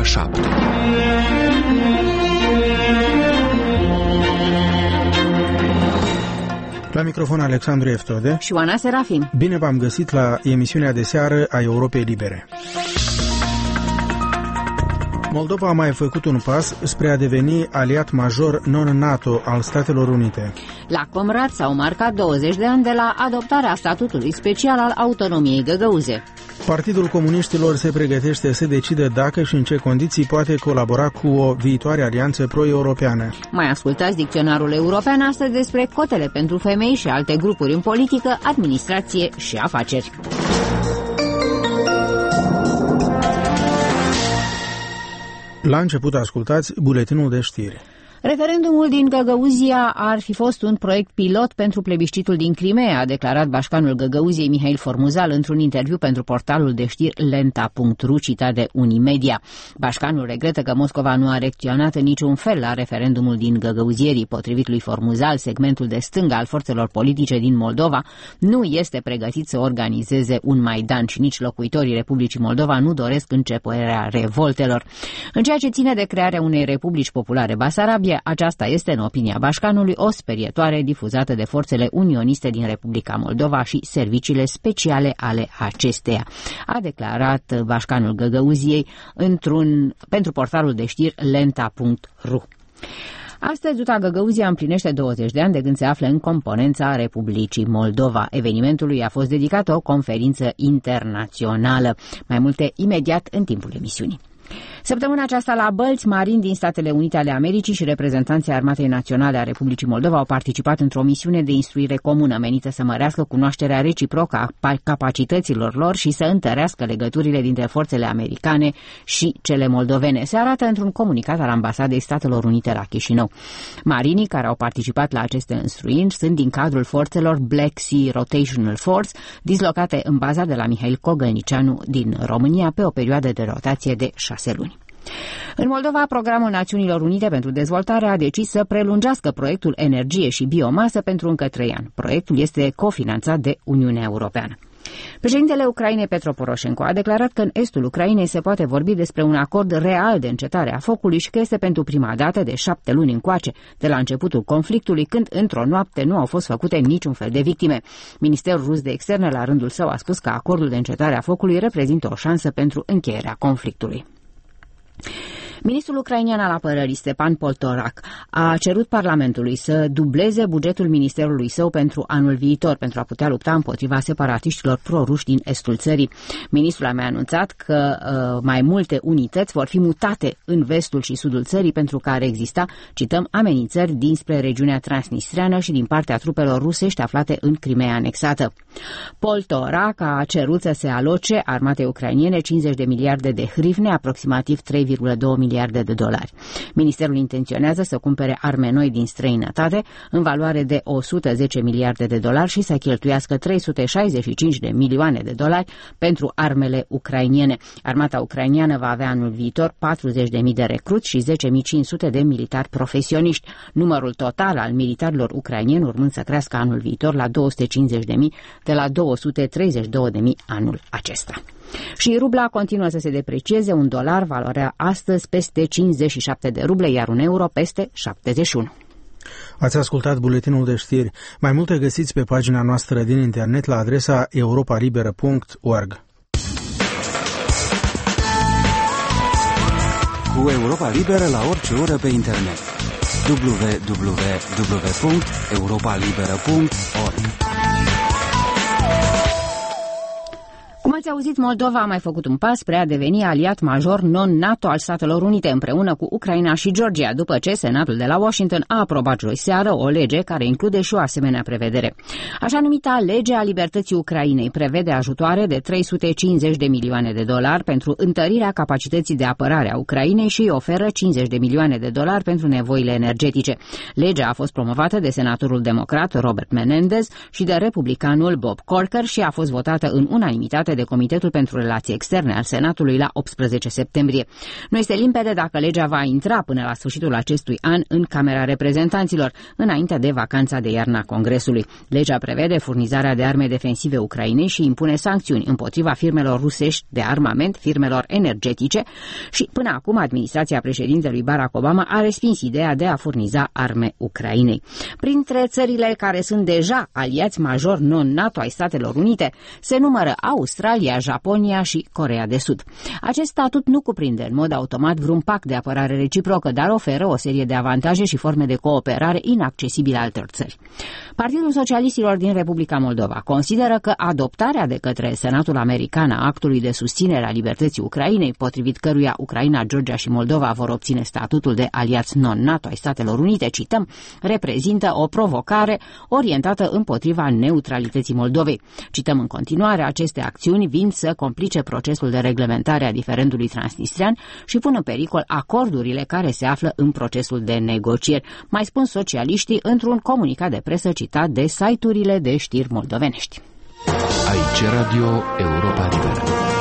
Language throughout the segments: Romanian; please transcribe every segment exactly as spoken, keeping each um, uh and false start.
șapte. La microfon Alexandru Eftode și Oana Serafim. Bine v-am găsit la emisiunea de seară a Europei Libere. Moldova a mai făcut un pas spre a deveni aliat major non-NATO al Statelor Unite. La Comrat s-au marcat douăzeci de ani de la adoptarea statutului special al autonomiei găgăuze. Partidul Comuniștilor se pregătește să decide dacă și în ce condiții poate colabora cu o viitoare alianță pro-europeană. Mai ascultați dicționarul european astăzi despre cotele pentru femei și alte grupuri în politică, administrație și afaceri. La început ascultați buletinul de știri. Referendumul din Găgăuzia ar fi fost un proiect pilot pentru plebiscitul din Crimea, a declarat bașcanul Găgăuziei Mihail Formuzal într-un interviu pentru portalul de știri lenta punct ru, citat de Unimedia. Bașcanul regretă că Moscova nu a reacționat în niciun fel la referendumul din Găgăuzierii. Potrivit lui Formuzal, segmentul de stânga al forțelor politice din Moldova nu este pregătit să organizeze un Maidan și nici locuitorii Republicii Moldova nu doresc începerea revoltelor. În ceea ce ține de crearea unei republici populare Basarabia, aceasta este, în opinia bașcanului, o sperietoare difuzată de forțele unioniste din Republica Moldova și serviciile speciale ale acesteia, a declarat bașcanul Găgăuziei într-un, pentru portalul de știri lenta punct ru. Astăzi, Uta Găgăuzia împlinește douăzeci de ani de când se află în componența Republicii Moldova. Evenimentului a fost dedicată o conferință internațională. Mai multe imediat în timpul emisiunii. Săptămâna aceasta la Bălți, marini din Statele Unite ale Americii și reprezentanții Armatei Naționale a Republicii Moldova au participat într-o misiune de instruire comună menită să mărească cunoașterea reciprocă a capacităților lor și să întărească legăturile dintre forțele americane și cele moldovene. Se arată într-un comunicat al Ambasadei Statelor Unite la Chișinău. Marinii care au participat la aceste instruiri sunt din cadrul forțelor Black Sea Rotational Force, dislocate în baza de la Mihail Cogălnicianu din România pe o perioadă de rotație de șase luni. În Moldova, Programul Națiunilor Unite pentru Dezvoltare a decis să prelungească proiectul Energie și Biomasă pentru încă trei ani. Proiectul este cofinanțat de Uniunea Europeană. Președintele Ucrainei Petro Poroșenko a declarat că în estul Ucrainei se poate vorbi despre un acord real de încetare a focului și că este pentru prima dată de șapte luni încoace, de la începutul conflictului, când într-o noapte nu au fost făcute niciun fel de victime. Ministerul rus de externe, la rândul său, a spus că acordul de încetare a focului reprezintă o șansă pentru încheierea conflictului. Ministrul ucrainean al apărării, Stepan Poltorak, a cerut Parlamentului să dubleze bugetul ministerului său pentru anul viitor, pentru a putea lupta împotriva separatiștilor proruși din estul țării. Ministrul a mai anunțat că uh, mai multe unități vor fi mutate în vestul și sudul țării pentru că ar exista, cităm, amenințări dinspre regiunea transnistreană și din partea trupelor rusești aflate în Crimea anexată. Poltorak a cerut să se aloce armatei ucrainene cincizeci de miliarde de hrivne, aproximativ trei virgulă doi miliarde de dolari. Ministerul intenționează să cumpere arme noi din străinătate în valoare de o sută zece miliarde de dolari și să cheltuiască trei sute șaizeci și cinci de milioane de dolari pentru armele ucrainiene. Armata ucrainiană va avea anul viitor patruzeci de mii de recruți și zece mii cinci sute de militari profesioniști. Numărul total al militarilor ucrainieni urmând să crească anul viitor la două sute cincizeci de mii, de la două sute treizeci și două de mii anul acesta. Și rubla continuă să se deprecieze, un dolar valoarea astăzi peste cincizeci și șapte de ruble, iar un euro peste șaptezeci și unu. Ați ascultat buletinul de știri. Mai multe găsiți pe pagina noastră din internet la adresa europa liberă punct org. Cu Europa Liberă la orice oră pe internet. w w w punct europa liberă punct org. Cum ați auzit, Moldova a mai făcut un pas spre a deveni aliat major non-NATO al Statelor Unite împreună cu Ucraina și Georgia, după ce Senatul de la Washington a aprobat joi seară o lege care include și o asemenea prevedere. Așa numita lege a libertății Ucrainei prevede ajutoare de trei sute cincizeci de milioane de dolari pentru întărirea capacității de apărare a Ucrainei și îi oferă cincizeci de milioane de dolari pentru nevoile energetice. Legea a fost promovată de senatorul democrat Robert Menendez și de republicanul Bob Corker și a fost votată în unanimitate de Comitetul pentru Relații Externe al Senatului la optsprezece septembrie. Nu este limpede dacă legea va intra până la sfârșitul acestui an în Camera Reprezentanților, înainte de vacanța de iarnă a Congresului. Legea prevede furnizarea de arme defensive Ucrainei și impune sancțiuni împotriva firmelor rusești de armament, firmelor energetice și până acum administrația președintelui Barack Obama a respins ideea de a furniza arme Ucrainei. Printre țările care sunt deja aliați major non-NATO ai Statelor Unite se numără Australia, Japonia și Coreea de Sud. Acest statut nu cuprinde în mod automat vreun pact de apărare reciprocă, dar oferă o serie de avantaje și forme de cooperare inaccesibile altor țări. Partidul Socialistilor din Republica Moldova consideră că adoptarea de către Senatul American a actului de susținere a libertății Ucrainei, potrivit căruia Ucraina, Georgia și Moldova vor obține statutul de aliați non-NATO ai Statelor Unite, cităm, reprezintă o provocare orientată împotriva neutralității Moldovei. Cităm în continuare, aceste acțiuni vin să complice procesul de reglementare a diferendului transnistrian și pun în pericol acordurile care se află în procesul de negocieri, mai spun socialiștii într-un comunicat de presă citat de site-urile de știri moldovenești. Aici Radio Europa Liberă.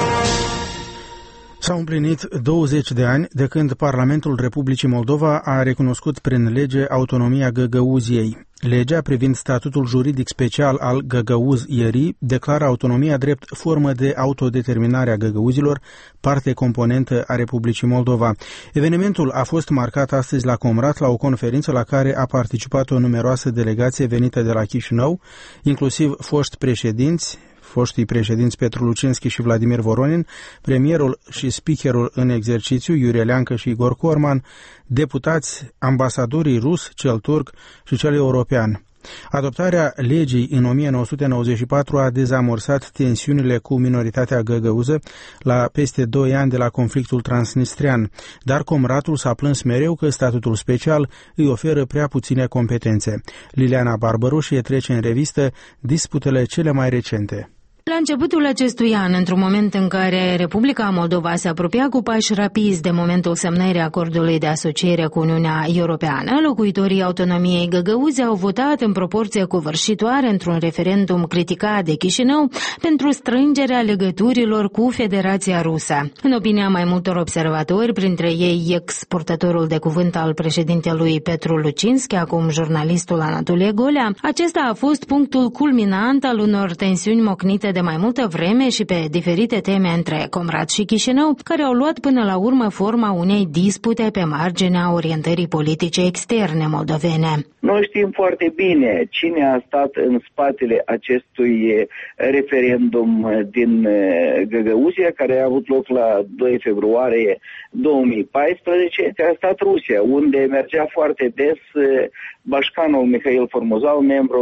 S-au împlinit douăzeci de ani de când Parlamentul Republicii Moldova a recunoscut prin lege autonomia Găgăuziei. Legea privind statutul juridic special al găgăuzierii declară autonomia drept formă de autodeterminare a găgăuzilor, parte componentă a Republicii Moldova. Evenimentul a fost marcat astăzi la Comrat, la o conferință la care a participat o numeroasă delegație venită de la Chișinău, inclusiv foști președinți, foștii președinți Petru Lucinski și Vladimir Voronin, premierul și speakerul în exercițiu Iurie Leancă și Igor Corman, deputați, ambasadorii rus, cel turc și cel european. Adoptarea legii în o mie nouă sute nouăzeci și patru a dezamorsat tensiunile cu minoritatea găgăuză la peste doi ani de la conflictul transnistrian, dar Comratul s-a plâns mereu că statutul special îi oferă prea puține competențe. Liliana Barbărușie trece în revistă disputele cele mai recente. La începutul acestui an, într-un moment în care Republica Moldova se apropia cu pași rapizi de momentul semnării acordului de asociere cu Uniunea Europeană, locuitorii autonomiei găgăuze au votat în proporție covârșitoare într-un referendum criticat de Chișinău pentru strângerea legăturilor cu Federația Rusă. În opinia mai multor observatori, printre ei ex-purtătorul de cuvânt al președintelui Petru Lucinski, acum jurnalistul Anatolie Golea, acesta a fost punctul culminant al unor tensiuni mocnite de mai multă vreme și pe diferite teme între Comrat și Chișinău, care au luat până la urmă forma unei dispute pe marginea orientării politice externe moldovene. Noi știm foarte bine cine a stat în spatele acestui referendum din Găgăuzia, care a avut loc la doi februarie două mii paisprezece, a stat Rusia, unde mergea foarte des Bașcanul Mihail Formuzal, membru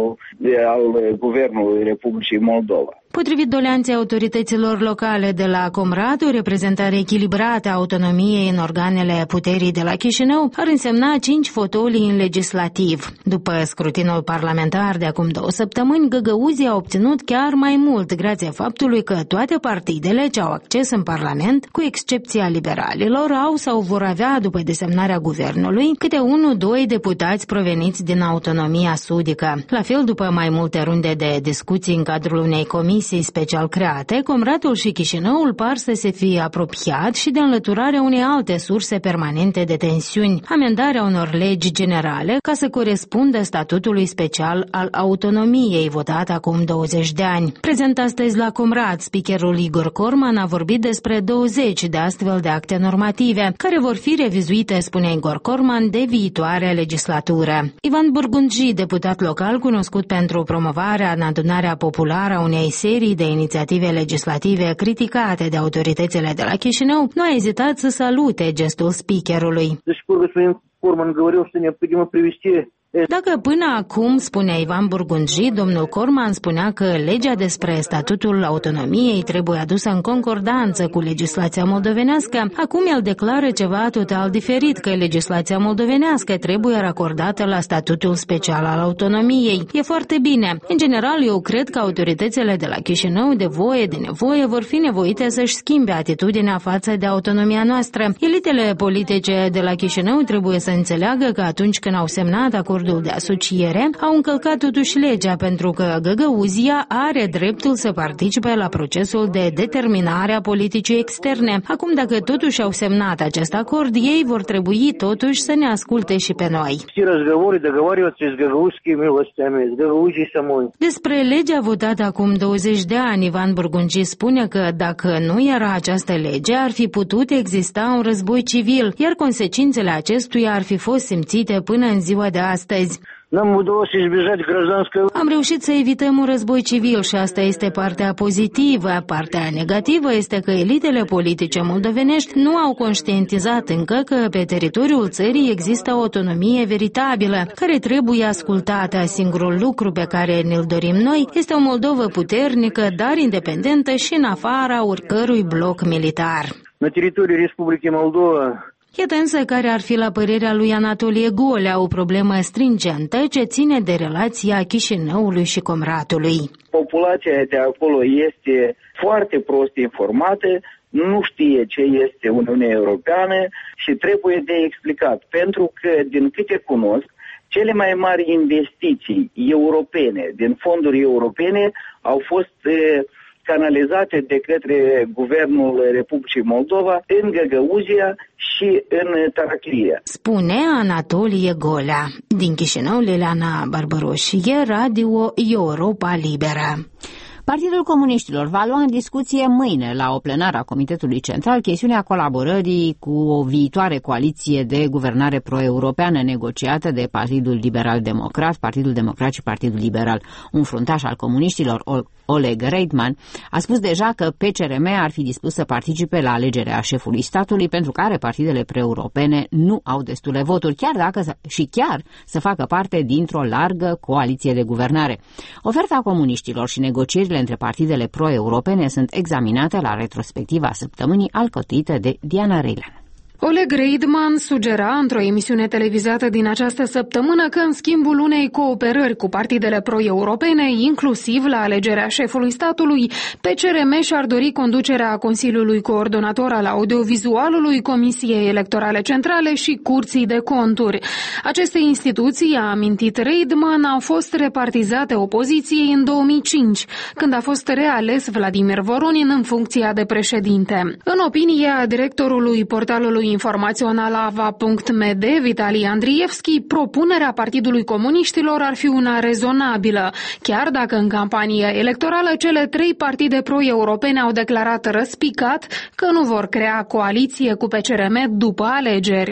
al Guvernului Republicii Moldova. Potrivit doleanței autorităților locale de la Comrat, o reprezentare echilibrată a autonomiei în organele puterii de la Chișinău ar însemna cinci fotolii în legislativ. După scrutinul parlamentar de acum două săptămâni, Găgăuzia a obținut chiar mai mult, grație faptului că toate partidele ce au acces în Parlament, cu excepția liberalilor, au sau vor avea, după desemnarea guvernului, câte unu, doi deputați proveniți din autonomia sudică. La fel, după mai multe runde de discuții în cadrul unei comisii special create, Comratul și Chișinăul par să se fie apropiat și de înlăturarea unei alte surse permanente de tensiuni, amendarea unor legi generale ca să corespundă statutului special al autonomiei votat acum douăzeci de ani. Prezent astăzi la Comrat, speakerul Igor Corman a vorbit despre douăzeci de astfel de acte normative, care vor fi revizuite, spune Igor Corman, de viitoarea legislatură. Ivan Burgunji, deputat local cunoscut pentru promovarea în adunarea populară a unei serii de inițiative legislative criticate de autoritățile de la Chișinău, nu a ezitat să salute gestul speakerului. Dacă până acum, spunea Ivan Burgunji, domnul Corman spunea că legea despre statutul autonomiei trebuie adusă în concordanță cu legislația moldovenească, acum el declară ceva total diferit, că legislația moldovenească trebuie racordată la statutul special al autonomiei. E foarte bine. În general, eu cred că autoritățile de la Chișinău, de voie, de nevoie, vor fi nevoite să-și schimbe atitudinea față de autonomia noastră. Elitele politice de la Chișinău trebuie să înțeleagă că atunci când au semnat acordul acordul de asociere, au încălcat totuși legea pentru că Găgăuzia are dreptul să participe la procesul de determinare a politicii externe. Acum, dacă totuși au semnat acest acord, ei vor trebui totuși să ne asculte și pe noi. Despre legea votată acum douăzeci de ani, Ivan Burgunci spune că dacă nu era această lege, ar fi putut exista un război civil, iar consecințele acestuia ar fi fost simțite până în ziua de astăzi. Am reușit să evităm un război civil și asta este partea pozitivă. Partea negativă este că elitele politice moldovenești nu au conștientizat încă că pe teritoriul țării există o autonomie veritabilă, care trebuie ascultată. Singurul lucru pe care ne-l dorim noi este o Moldovă puternică, dar independentă și în afara oricărui bloc militar. На территории Республики Молдова. Iată însă care ar fi la părerea lui Anatolie Golea o problemă stringentă ce ține de relația Chișinăului și Comratului. Populația de acolo este foarte prost informată, nu știe ce este Uniunea Europeană și trebuie de explicat, pentru că, din câte cunosc, cele mai mari investiții europene, din fonduri europene, au fost canalizate de către Guvernul Republicii Moldova în Găgăuzia și în Tarachlia. Spune Anatolie Golea. Din Chișinău, Leleana Barbaroșie, Radio Europa Liberă. Partidul Comuniștilor va lua în discuție mâine la o plenară a Comitetului Central chestiunea colaborării cu o viitoare coaliție de guvernare pro-europeană negociată de Partidul Liberal Democrat, Partidul Democrat și Partidul Liberal. Un fruntaș al comuniștilor, Oleg Reitman, a spus deja că P C R M ar fi dispus să participe la alegerea șefului statului pentru care partidele pre-europene nu au destule voturi, chiar dacă și chiar să facă parte dintr-o largă coaliție de guvernare. Oferta comuniștilor și negocierile între partidele pro-europene sunt examinate la retrospectiva săptămânii alcătuită de Diana Reilan. Oleg Reitman sugera într-o emisiune televizată din această săptămână că în schimbul unei cooperări cu partidele pro-europene, inclusiv la alegerea șefului statului, P C R M și-ar dori conducerea Consiliului Coordonator al Audiovizualului, Comisiei Electorale Centrale și Curții de Conturi. Aceste instituții, a amintit Reitman, au fost repartizate opoziției în două mii cinci, când a fost reales Vladimir Voronin în funcția de președinte. În opinia directorului portalului informațional ava punct m d, Vitali Andrievski, propunerea Partidului Comuniștilor ar fi una rezonabilă, chiar dacă în campania electorală cele trei partide pro-europene au declarat răspicat că nu vor crea coaliție cu P C R M după alegeri.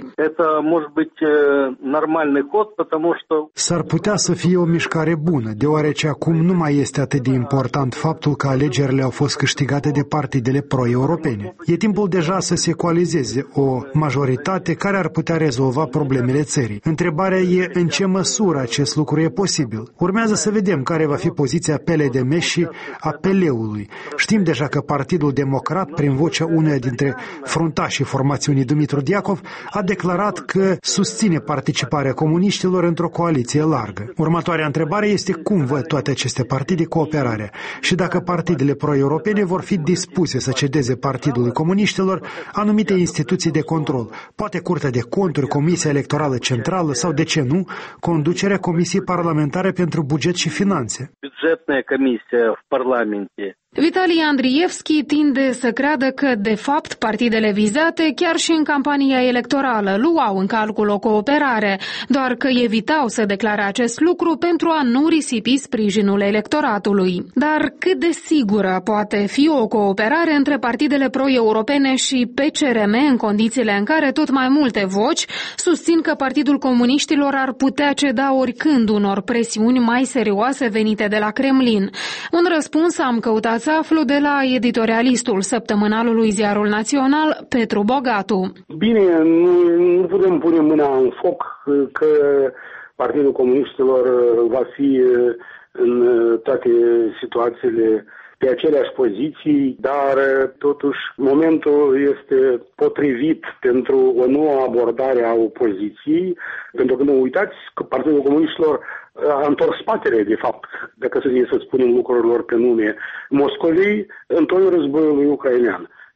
S-ar putea să fie o mișcare bună, deoarece acum nu mai este atât de important faptul că alegerile au fost câștigate de partidele pro-europene. E timpul deja să se coalizeze o majoritate care ar putea rezolva problemele țării. Întrebarea e în ce măsură acest lucru e posibil. Urmează să vedem care va fi poziția P L D M și a P L-ului. Știm deja că Partidul Democrat, prin vocea uneia dintre fruntașii formațiunii Dumitru Diacov, a declarat că susține participarea comuniștilor într-o coaliție largă. Următoarea întrebare este cum văd toate aceste partide cooperarea și dacă partidele pro-europene vor fi dispuse să cedeze Partidului Comuniștilor anumite instituții de control, poate Curtea de Conturi, Comisia Electorală Centrală sau, de ce nu, conducerea Comisiei Parlamentare pentru Buget și Finanțe. Бюджетная комиссия в парламенте. Vitali Andrievski tinde să creadă că, de fapt, partidele vizate, chiar și în campania electorală, luau în calcul o cooperare, doar că evitau să declare acest lucru pentru a nu risipi sprijinul electoratului. Dar cât de sigură poate fi o cooperare între partidele pro-europene și P C R M în condițiile în care tot mai multe voci susțin că Partidul Comuniștilor ar putea ceda oricând unor presiuni mai serioase venite de la Kremlin? Un răspuns am căutat să aflu de la editorialistul săptămânalului Ziarul Național, Petru Bogatu. Bine, nu, nu putem pune mâna în foc că Partidul Comuniștilor va fi în toate situațiile pe aceleași poziții, dar totuși momentul este potrivit pentru o nouă abordare a opoziției, pentru că nu uitați că Partidul Comuniștilor a întors spatele, de fapt, dacă să, să spunem lucrurilor pe nume, Moscovei în toiul războiului ucrainean.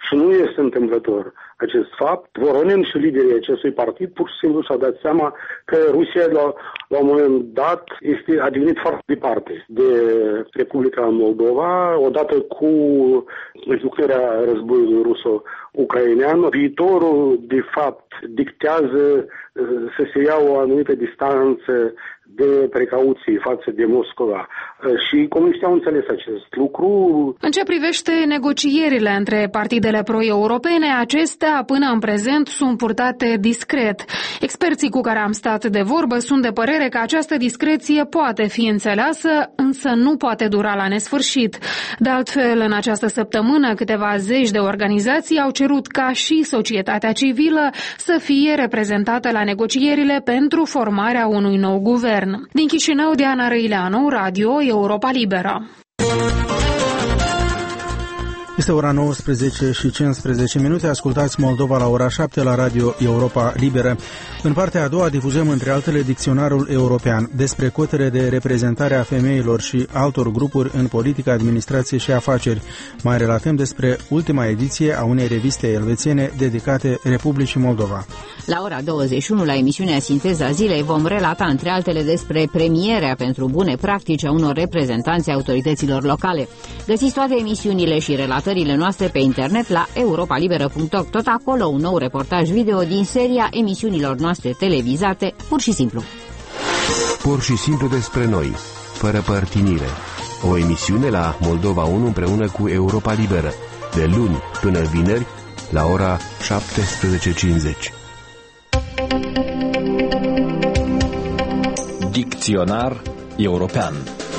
Și nu este întâmplător acest fapt. Voronin și liderii acestui partid pur și simplu și-au dat seama că Rusia la, la un moment dat este, a devenit foarte departe de Republica Moldova, odată cu izbucnirea războiului ruso-ucrainean. Viitorul, de fapt, dictează să se ia o anumită distanță de precauție față de Moscova. Și comuniștii au înțeles acest lucru. În ce privește negocierile între partidele pro-europene, acestea până în prezent sunt purtate discret. Experții cu care am stat de vorbă sunt de părere că această discreție poate fi înțeleasă, însă nu poate dura la nesfârșit. De altfel, în această săptămână, câteva zeci de organizații au cerut ca și societatea civilă să fie reprezentată la negocierile pentru formarea unui nou guvern. Din Chișinău, Diana Răileanu, Radio Europa Liberă. Este ora nouăsprezece și cincisprezece minute. Ascultați Moldova la ora șapte la Radio Europa Liberă. În partea a doua difuzăm între altele dicționarul european despre cotele de reprezentare a femeilor și altor grupuri în politică, administrație și afaceri. Mai relatăm despre ultima ediție a unei reviste elvețiene dedicate Republicii Moldova. La ora douăzeci și unu, la emisiunea Sinteza Zilei, vom relata între altele despre premierea pentru bune practici a unor reprezentanți ai autorităților locale. Găsiți toate emisiunile și relatările noastre pe internet la europa liberă punct org. Tot acolo un nou reportaj video din seria emisiunilor noastre televizate, pur și simplu. Pur și simplu despre noi, fără părtinire. O emisiune la Moldova unu împreună cu Europa Liberă, de luni până vineri, la ora șaptesprezece cincizeci. Dicționar european.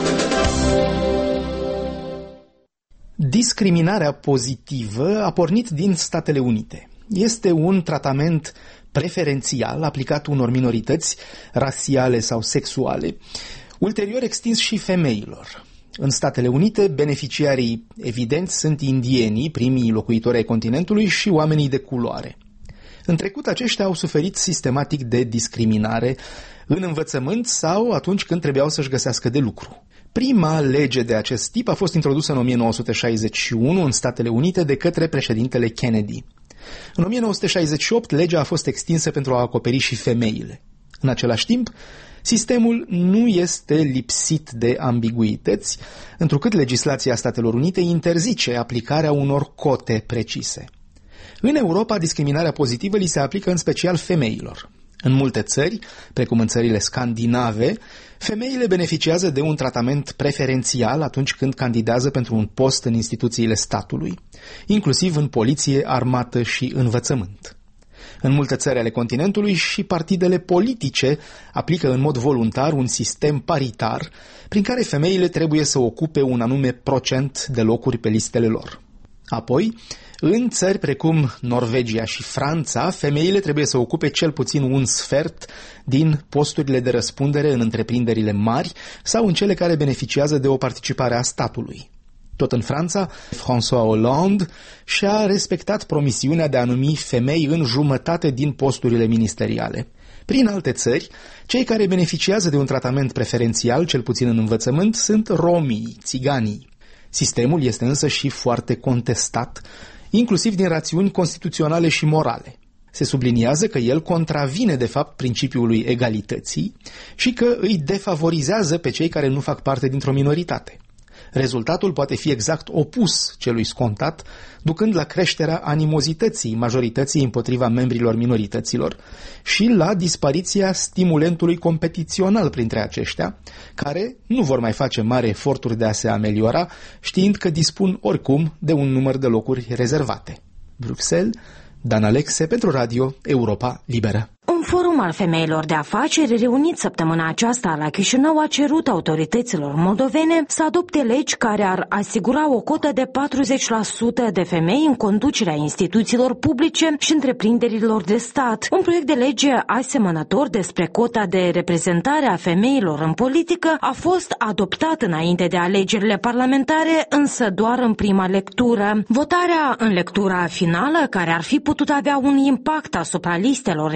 Discriminarea pozitivă a pornit din Statele Unite. Este un tratament preferențial aplicat unor minorități rasiale sau sexuale, ulterior extins și femeilor. În Statele Unite, beneficiarii evidenți sunt indienii, primii locuitori ai continentului, și oamenii de culoare. În trecut, aceștia au suferit sistematic de discriminare în învățământ sau atunci când trebuiau să-și găsească de lucru. Prima lege de acest tip a fost introdusă în o mie nouă sute șaizeci și unu în Statele Unite de către președintele Kennedy. În o mie nouă sute șaizeci și opt, legea a fost extinsă pentru a acoperi și femeile. În același timp, sistemul nu este lipsit de ambiguități, întrucât legislația Statelor Unite interzice aplicarea unor cote precise. În Europa, discriminarea pozitivă li se aplică în special femeilor. În multe țări, precum în țările scandinave, femeile beneficiază de un tratament preferențial atunci când candidează pentru un post în instituțiile statului, inclusiv în poliție, armată și învățământ. În multe țări ale continentului și partidele politice aplică în mod voluntar un sistem paritar prin care femeile trebuie să ocupe un anume procent de locuri pe listele lor. Apoi, în țări precum Norvegia și Franța, femeile trebuie să ocupe cel puțin un sfert din posturile de răspundere în întreprinderile mari sau în cele care beneficiază de o participare a statului. Tot în Franța, François Hollande și-a respectat promisiunea de a numi femei în jumătate din posturile ministeriale. Prin alte țări, cei care beneficiază de un tratament preferențial, cel puțin în învățământ, sunt romii, țiganii. Sistemul este însă și foarte contestat, inclusiv din rațiuni constituționale și morale. Se subliniază că el contravine de fapt principiului egalității și că îi defavorizează pe cei care nu fac parte dintr-o minoritate. Rezultatul poate fi exact opus celui scontat, ducând la creșterea animozității majorității împotriva membrilor minorităților și la dispariția stimulentului competițional printre aceștia, care nu vor mai face mari eforturi de a se ameliora, știind că dispun oricum de un număr de locuri rezervate. Bruxelles, Dan Alexe pentru Radio Europa Liberă. Un forum al femeilor de afaceri reunit săptămâna aceasta la Chișinău a cerut autorităților moldovene să adopte legi care ar asigura o cotă de patruzeci la sută de femei în conducerea instituțiilor publice și întreprinderilor de stat. Un proiect de lege asemănător despre cota de reprezentare a femeilor în politică a fost adoptat înainte de alegerile parlamentare, însă doar în prima lectură. Votarea în lectura finală, care ar fi putut avea un impact asupra listelor electorale,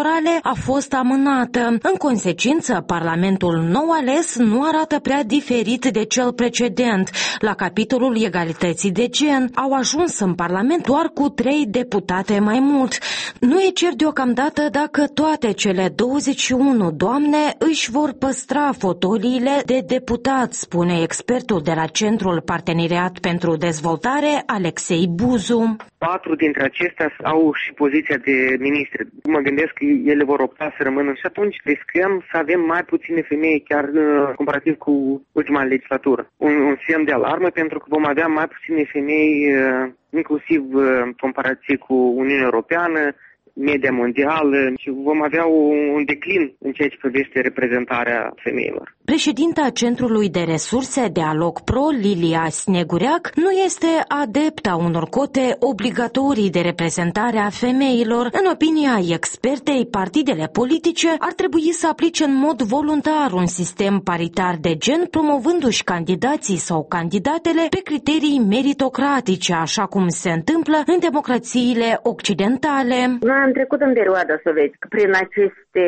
electorale a fost amânată. În consecință, Parlamentul nou ales nu arată prea diferit de cel precedent. La capitolul egalității de gen au ajuns în Parlament doar cu trei deputate mai mult. Nu e cer deocamdată dacă toate cele douăzeci și unu doamne își vor păstra fotoliile de deputat, spune expertul de la Centrul Parteneriat pentru Dezvoltare, Alexei Buzu. Patru dintre acestea au și poziția de ministri. Mă gândesc că ele vor opta să rămână și atunci riscăm să avem mai puține femei, chiar comparativ cu ultima legislatură. Un, un semn de alarmă, pentru că vom avea mai puține femei, inclusiv comparativ cu Uniunea Europeană, media mondială, și vom avea un declin în ceea ce privește reprezentarea femeilor. Președinta Centrului de Resurse Dialog Pro, Lilia Snegureac, nu este adeptă a unor cote obligatorii de reprezentare a femeilor. În opinia expertei, partidele politice ar trebui să aplice în mod voluntar un sistem paritar de gen, promovându-și candidații sau candidatele pe criterii meritocratice, așa cum se întâmplă în democrațiile occidentale. Noi am trecut în perioada sovietică prin aceste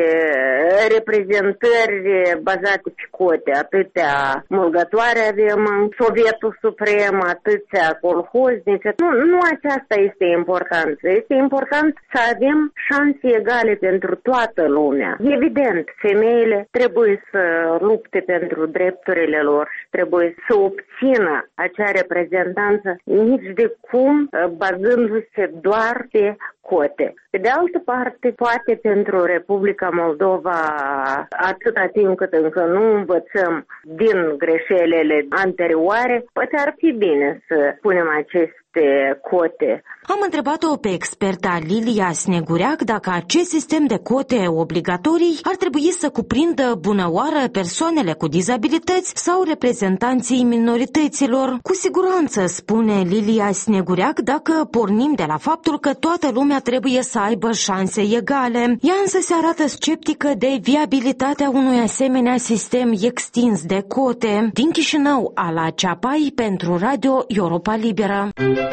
reprezentări bazate pe cote. Atâtea mulgătoare avem în Sovietul Suprem, atâția colhoznice. Nu, nu aceasta este important. Este important să avem șanse egale pentru toată lumea. Evident, femeile trebuie să lupte pentru drepturile lor și trebuie să obțină acea reprezentanță nici de cum bazându-se doar pe cote. Pe de altă parte, poate pentru Republica Moldova, atâta timp cât încă nu învățăm din greșelile anterioare, poate ar fi bine să punem aceste cote. Am întrebat-o pe experta Lilia Snegureac dacă acest sistem de cote obligatorii ar trebui să cuprindă bunăoară persoanele cu dizabilități sau reprezentanții minorităților. Cu siguranță, spune Lilia Snegureac, dacă pornim de la faptul că toată lumea trebuie să aibă șanse egale. Ea însă se arată sceptică de viabilitatea unui asemenea sistem extins de cote. Din Chișinău, Ala Ceapai pentru Radio Europa Liberă.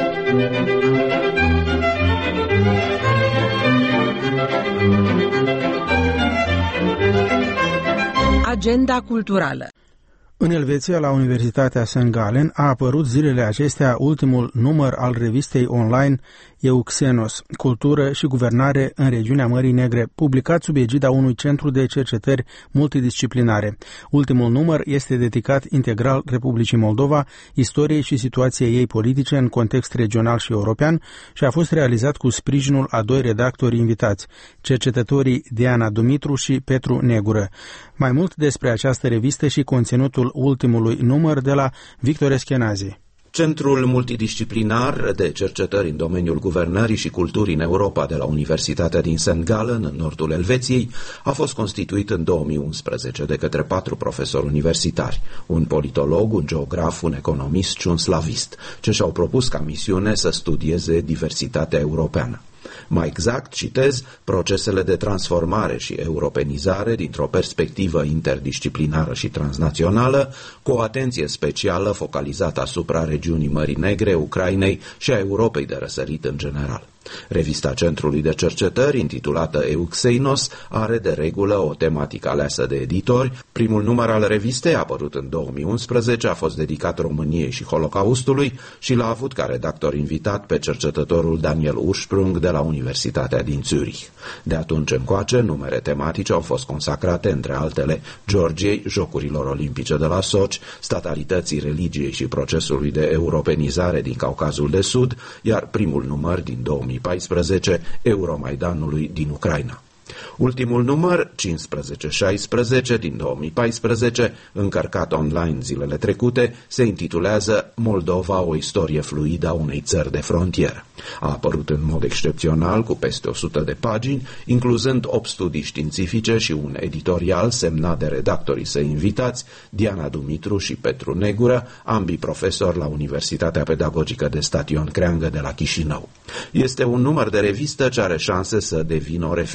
Agenda culturală. În Elveția, la Universitatea Saint Gallen, a apărut zilele acestea ultimul număr al revistei online Euxenos, Cultură și Guvernare în regiunea Mării Negre, publicat sub egida unui centru de cercetări multidisciplinare. Ultimul număr este dedicat integral Republicii Moldova, istoriei și situației ei politice în context regional și european și a fost realizat cu sprijinul a doi redactori invitați, cercetătorii Diana Dumitru și Petru Negură. Mai mult despre această revistă și conținutul ultimului număr de la Victor Eschenazi. Centrul multidisciplinar de cercetări în domeniul guvernării și culturii în Europa de la Universitatea din Saint Gallen, în nordul Elveției, a fost constituit în două mii unsprezece de către patru profesori universitari, un politolog, un geograf, un economist și un slavist, ce și-au propus ca misiune să studieze diversitatea europeană. Mai exact, citez, procesele de transformare și europenizare dintr-o perspectivă interdisciplinară și transnațională, cu o atenție specială focalizată asupra regiunii Mării Negre, Ucrainei și a Europei de răsărit în general. Revista Centrului de Cercetări, intitulată Euxeinos, are de regulă o tematică aleasă de editori. Primul număr al revistei, apărut în două mii unsprezece, a fost dedicat României și Holocaustului și l-a avut ca redactor invitat pe cercetătorul Daniel Ursprung de la Universitatea din Zurich. De atunci încoace, numere tematice au fost consacrate, între altele, Georgiei, Jocurilor Olimpice de la Sochi, statalității religiei și procesului de europenizare din Caucazul de Sud, iar primul număr din două mii paisprezece, Euromaidanului din Ucraina. Ultimul număr, cincisprezece șaisprezece din două mii paisprezece, încărcat online zilele trecute, se intitulează Moldova, o istorie fluidă a unei țări de frontieră. A apărut în mod excepțional cu peste o sută de pagini, incluzând opt studii științifice și un editorial semnat de redactorii săi invitați, Diana Dumitru și Petru Negură, ambii profesori la Universitatea Pedagogică de Stat Ion Creangă de la Chișinău. Este un număr de revistă ce are șanse să devină o referință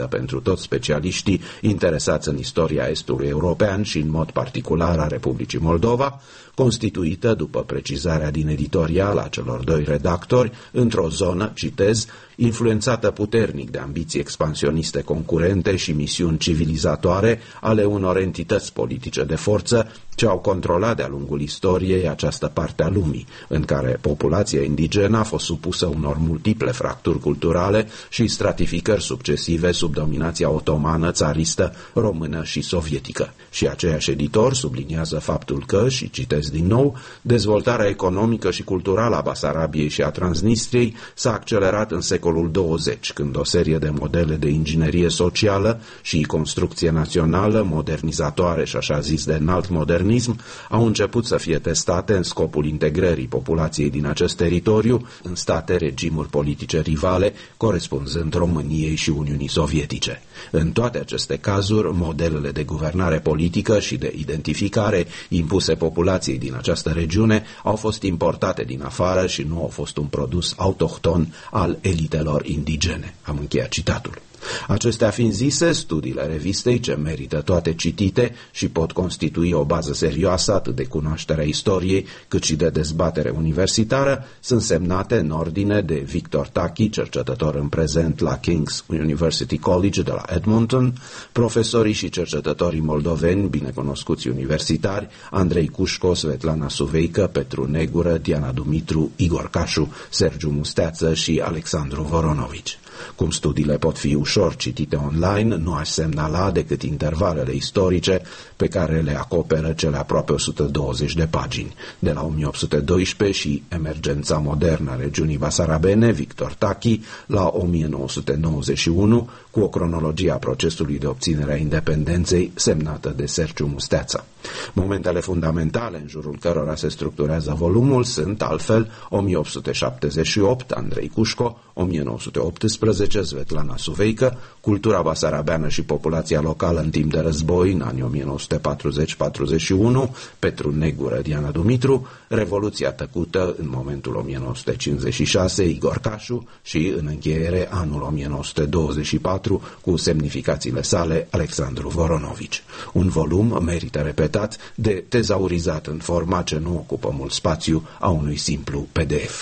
pentru toți specialiștii interesați în istoria estului european și în mod particular a Republicii Moldova, constituită, după precizarea din editorial a celor doi redactori, într-o zonă, citez, influențată puternic de ambiții expansioniste concurente și misiuni civilizatoare ale unor entități politice de forță ce au controlat de-a lungul istoriei această parte a lumii, în care populația indigenă a fost supusă unor multiple fracturi culturale și stratificări succesive sub dominația otomană, țaristă, română și sovietică. Și aceiași editor subliniază faptul că, și citez din nou, dezvoltarea economică și culturală a Basarabiei și a Transnistriei s-a accelerat în secolul douăzeci, când o serie de modele de inginerie socială și construcție națională, modernizatoare și așa zis de înalt modernism, au început să fie testate în scopul integrării populației din acest teritoriu în state, regimuri politice rivale, corespunzând României și Uniunii Sovietice. În toate aceste cazuri, modelele de guvernare politică și de identificare impuse populației din această regiune au fost importate din afară și nu au fost un produs autohton al elitelor indigene. Am încheiat citatul. Acestea fiind zise, studiile revistei, ce merită toate citite și pot constitui o bază serioasă atât de cunoașterea istoriei cât și de dezbatere universitară, sunt semnate în ordine de Victor Tachi, cercetător în prezent la King's University College de la Edmonton, profesorii și cercetătorii moldoveni binecunoscuți universitari, Andrei Cușco, Svetlana Suveică, Petru Negură, Diana Dumitru, Igor Cașu, Sergiu Musteață și Alexandru Voronovici. Cum studiile pot fi ușor citite online, nu aș semnala decât intervalele istorice pe care le acoperă cele aproape o sută douăzeci de pagini. De la o mie opt sute doisprezece și emergența modernă a regiunii basarabene, Victor Tachi, la o mie nouă sute nouăzeci și unu, cu o cronologie a procesului de obținere a independenței semnată de Sergiu Musteață. Momentele fundamentale în jurul cărora se structurează volumul sunt, altfel, o mie opt sute șaptezeci și opt, Andrei Cușco, o mie nouă sute optsprezece, Svetlana Suveică, cultura basarabeană și populația locală în timp de război, în anii o mie nouă sute patruzeci patruzeci și unu, Petru Negură, Diana Dumitru, Revoluția tăcută în momentul o mie nouă sute cincizeci și șase, Igor Cașu și, în încheiere, anul o mie nouă sute douăzeci și patru, cu semnificațiile sale, Alexandru Voronovici. Un volum, merită repetat, de tezaurizat în forma ce nu ocupă mult spațiu a unui simplu P D F.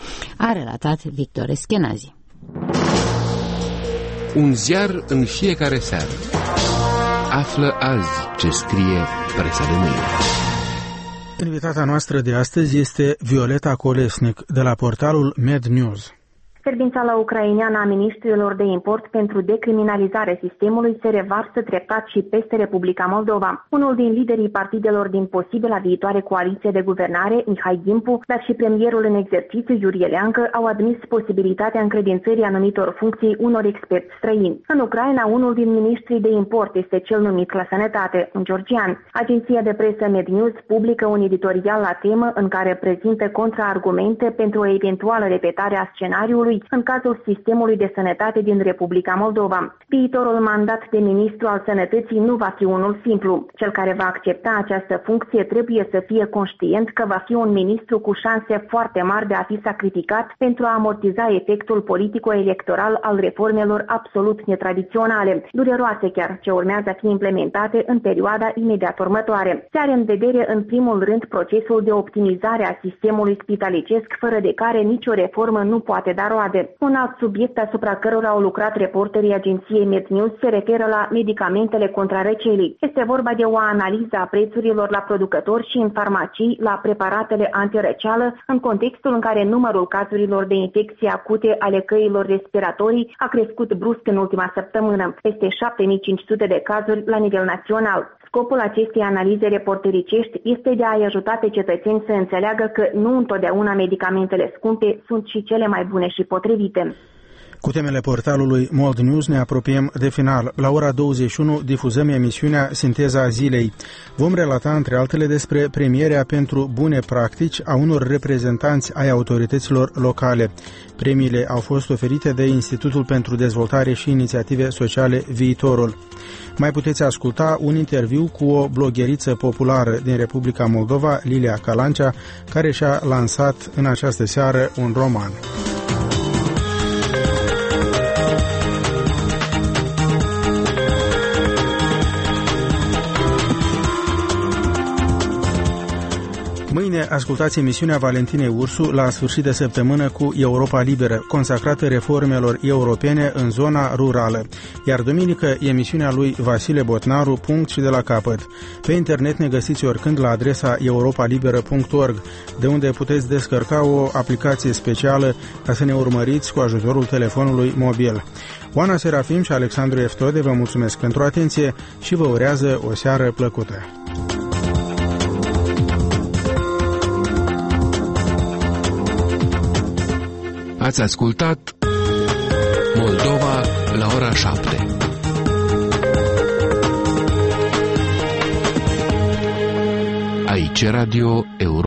A relatat Victor Eschenazi. Un ziar în fiecare seară. Află azi ce scrie presa de mâine. Invitata noastră de astăzi este Violeta Colesnic, de la portalul Med News. Ședința ucraineană a ministrilor de import pentru decriminalizarea sistemului se revarsă treptat și peste Republica Moldova. Unul din liderii partidelor din posibila viitoare coaliție de guvernare, Mihai Gimpu, dar și premierul în exercițiu, Iurie Leancă, au admis posibilitatea încredințării anumitor funcții unor experți străini. În Ucraina, unul din ministrii de import este cel numit la sănătate, un georgian. Agenția de presă Med News publică un editorial la temă în care prezintă contraargumente pentru o eventuală repetare a scenariului în cazul sistemului de sănătate din Republica Moldova. Viitorul mandat de ministru al sănătății nu va fi unul simplu. Cel care va accepta această funcție trebuie să fie conștient că va fi un ministru cu șanse foarte mari de a fi sacrificat pentru a amortiza efectul politico-electoral al reformelor absolut netradiționale, dureroase chiar, ce urmează a fi implementate în perioada imediat următoare. Se are în vedere în primul rând procesul de optimizare a sistemului spitalicesc, fără de care nicio reformă nu poate da roade. Un alt subiect asupra cărora au lucrat reporterii agenției Med News se referă la medicamentele contra răcelii. Este vorba de o analiză a prețurilor la producători și în farmacii la preparatele antirăceală, în contextul în care numărul cazurilor de infecție acute ale căilor respiratorii a crescut brusc în ultima săptămână, peste șapte mii cinci sute de cazuri la nivel național. Scopul acestei analize reportericești este de a-i ajuta pe cetățeni să înțeleagă că nu întotdeauna medicamentele scumpe sunt și cele mai bune și potrivite. Cu temele portalului Mold News ne apropiem de final. La ora douăzeci și unu difuzăm emisiunea Sinteza Zilei. Vom relata, între altele, despre premierea pentru bune practici a unor reprezentanți ai autorităților locale. Premiile au fost oferite de Institutul pentru Dezvoltare și Inițiative Sociale Viitorul. Mai puteți asculta un interviu cu o blogheriță populară din Republica Moldova, Lilia Calancea, care și-a lansat în această seară un roman. Mâine ascultați emisiunea Valentinei Ursu la sfârșit de săptămână cu Europa Liberă, consacrată reformelor europene în zona rurală. Iar duminică emisiunea lui Vasile Botnaru, punct și de la capăt. Pe internet ne găsiți oricând la adresa europa liberă punct org, de unde puteți descărca o aplicație specială ca să ne urmăriți cu ajutorul telefonului mobil. Oana Serafim și Alexandru Eftode vă mulțumesc pentru atenție și vă urează o seară plăcută. Ați ascultat Moldova la ora șapte. Aici Radio Europa.